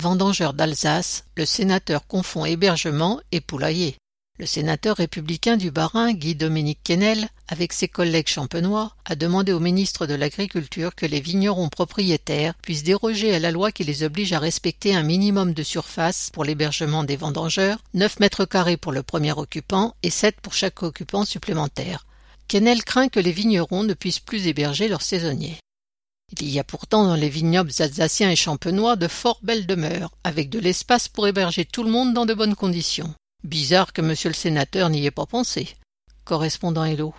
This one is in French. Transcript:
vendangeur d'Alsace, le sénateur confond hébergement et poulailler. Le sénateur républicain du Bas-Rhin, Guy-Dominique Quesnel, avec ses collègues champenois, a demandé au ministre de l'Agriculture que les vignerons propriétaires puissent déroger à la loi qui les oblige à respecter un minimum de surface pour l'hébergement des vendangeurs, 9 mètres carrés pour le premier occupant et 7 pour chaque occupant supplémentaire. Quesnel craint que les vignerons ne puissent plus héberger leurs saisonniers. Il y a pourtant dans les vignobles alsaciens et champenois de fort belles demeures, avec de l'espace pour héberger tout le monde dans de bonnes conditions. Bizarre que monsieur le sénateur n'y ait pas pensé. Correspondant Hello.